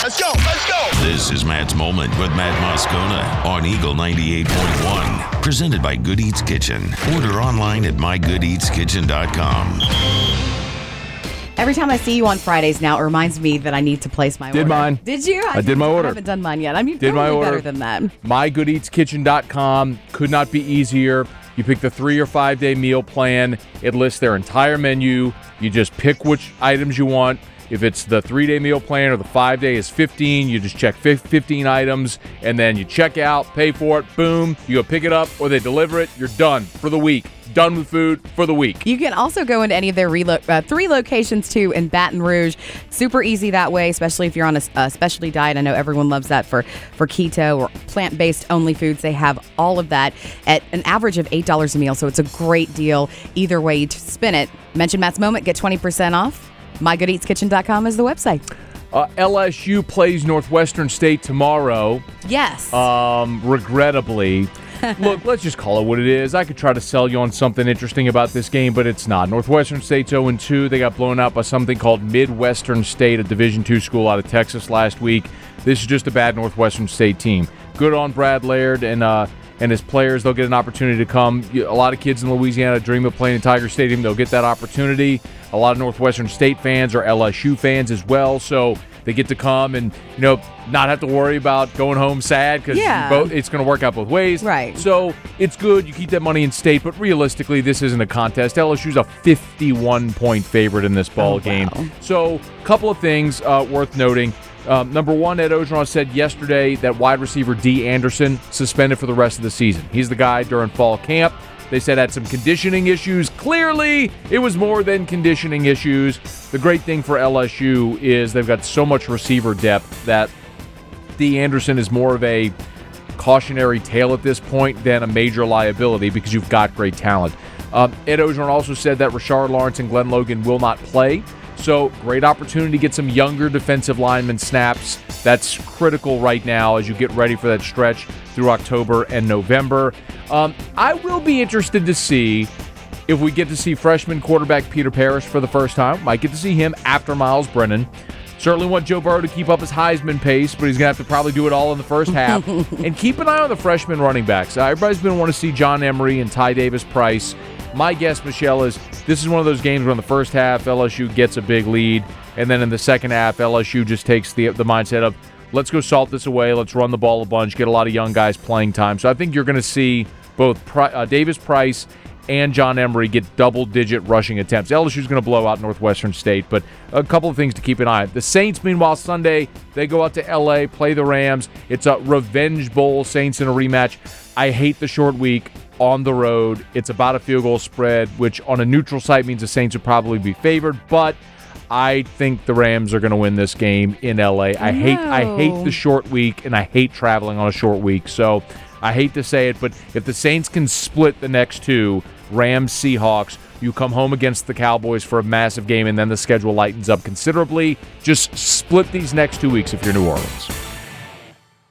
Let's go. Let's go. This is Matt's Moment with Matt Moscona on Eagle 98.1. Presented by Good Eats Kitchen. Order online at mygoodeatskitchen.com. Every time I see you on Fridays now, it reminds me that I need to place my order. Did mine. Did you? I did my order. I haven't done mine yet. I mean, did my order. Better than that. mygoodeatskitchen.com. Could not be easier. You pick the 3 or 5 day meal plan. It lists their entire menu. You just pick which items you want. If it's the 3-day meal plan or the 5-day is 15, you just check 15 items, and then you check out, pay for it, boom, you go pick it up, or they deliver it, you're done for the week. Done with food for the week. You can also go into any of their 3 locations, too, in Baton Rouge. Super easy that way, especially if you're on a specialty diet. I know everyone loves that for keto or plant-based only foods. They have all of that at an average of $8 a meal, so it's a great deal. Either way you spin it. Mention Matt's Moment, get 20% off. MyGoodEatsKitchen.com is the website. LSU plays Northwestern State tomorrow. Yes. Regrettably. Look, let's just call it what it is. I could try to sell you on something interesting about this game, but it's not. Northwestern State's 0-2. They got blown out by something called Midwestern State, a Division II school out of Texas last week. This is just a bad Northwestern State team. Good on Brad Laird and his players. They'll get an opportunity to come. A lot of kids in Louisiana dream of playing in Tiger Stadium. They'll get that opportunity. A lot of Northwestern State fans are LSU fans as well, so they get to come and not have to worry about going home sad because it's going to work out both ways. Right. So it's good. You keep that money in state, but realistically, this isn't a contest. LSU's a 51-point favorite in this ball game. Wow. So a couple of things worth noting. Number one, Ed Orgeron said yesterday that wide receiver D. Anderson suspended for the rest of the season. He's the guy during fall camp. They said had some conditioning issues. Clearly, it was more than conditioning issues. The great thing for LSU is they've got so much receiver depth that D. Anderson is more of a cautionary tale at this point than a major liability because you've got great talent. Ed Orgeron also said that Rashard Lawrence and Glenn Logan will not play. So, great opportunity to get some younger defensive lineman snaps. That's critical right now as you get ready for that stretch through October and November. I will be interested to see if we get to see freshman quarterback Peter Parrish for the first time. Might get to see him after Miles Brennan. Certainly want Joe Burrow to keep up his Heisman pace, but he's going to have to probably do it all in the first half. And keep an eye on the freshman running backs. Everybody's going to want to see John Emery and Ty Davis-Price. My guess, Michelle, is this is one of those games where in the first half, LSU gets a big lead, and then in the second half, LSU just takes the mindset of, let's go salt this away, let's run the ball a bunch, get a lot of young guys playing time. So I think you're going to see both Davis-Price and John Emery get double-digit rushing attempts. LSU's going to blow out Northwestern State, but a couple of things to keep an eye on. The Saints, meanwhile, Sunday, they go out to L.A., play the Rams. It's a Revenge Bowl, Saints in a rematch. I hate the short week on the road. It's about a field goal spread, which on a neutral site means the Saints would probably be favored, but I think the Rams are going to win this game in L.A. I hate the short week, and I hate traveling on a short week, so I hate to say it, but if the Saints can split the next two, Rams, Seahawks, you come home against the Cowboys for a massive game, and then the schedule lightens up considerably. Just split these next 2 weeks if you're New Orleans.